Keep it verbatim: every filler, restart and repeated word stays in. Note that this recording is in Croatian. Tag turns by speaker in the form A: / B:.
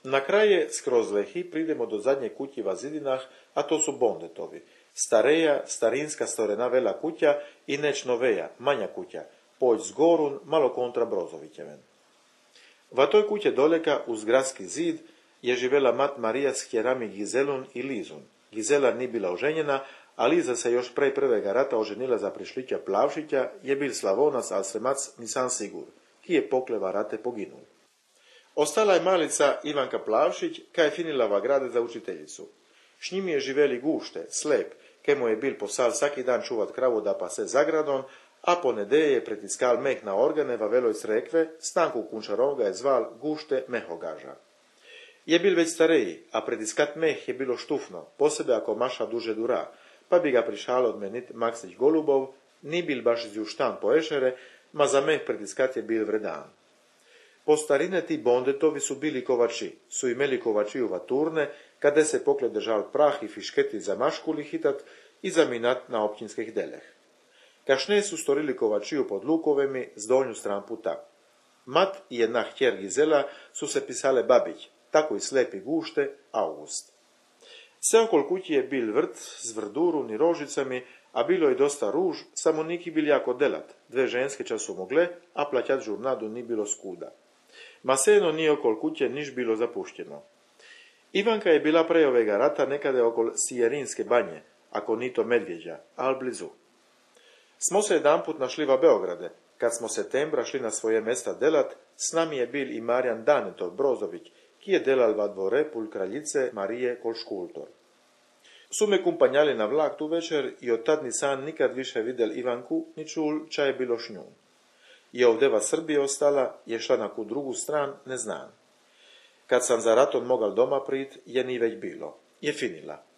A: Na kraje skroz lehi pridemo do zadnje kući v zidinah, a to su Bondetovi. Stareja, starinska storena vela kuća i neč noveja, manja kuća, poć z gorun, malo kontra Brozovićeven. Va toj kuće doleka, uz gradski zid, je živela mat Marija s hjerami Gizelun i Lizun. Gizela ni bila oženjena, a Liza se još prej prvega rata oženila za prišlića Plavšića, je bil Slavonas, al semac nisam sigur, ki je pokleva rate poginul. Ostala je malica Ivanka Plavšić, kaj je finila va grade za učiteljicu. S njimi je živeli Gušte, slep, kemu je bil posal svaki dan čuvat kravu da pa se zagradon, a po nedeje je pretiskal meh na organe va veloj srekve, Stanku Kunčarov ga je zval Gušte Mehogaža. Je bil već stareji, a pretiskat meh je bilo štufno, posebe ako maša duže dura, pa bi ga prišal odmenit Maksić Golubov, ni bil baš zjuštan po ešere, ma za meh pretiskat je bil vredan. Po starine ti Bondetovi su bili kovači, su imeli kovačiju vaturne, kada se pokle držal prah i fišketi za maškuli hitat i za minat na općinskih deleh. Kašne su storili kovačiju pod Lukovemi z donju stran puta. Mat i jedna htjer Gizela su se pisale Babić, tako i slepi Gušte August. Sve okol kući je bil vrt s vrdurun i rožicami, a bilo je dosta ruž, samo niki bil jako delat, dve ženske času mogle, a plaćat žurnadu ni bilo skuda. Maseno nije okol kuće niš bilo zapušteno. Ivanka je bila pre ovega rata nekade okol Sijerinske banje, ako ni to Medvjeđa, al blizu. Smo se jedanput našli va Beograde, kad smo septembra šli na svoje mesta delat, s nami je bil i Marijan Danetov Brozović, ki je delal va dvore pul kraljice Marije kol škultor. Su me kumpanjali na vlak tu večer i od tad nisam nikad više videl Ivanku, ni čul ča je bilo š njom. Je ovdeva Srbije ostala, je šla na ku drugu stran, ne znam. Kad sam za raton mogal doma prit, je ni već bilo. Je finila.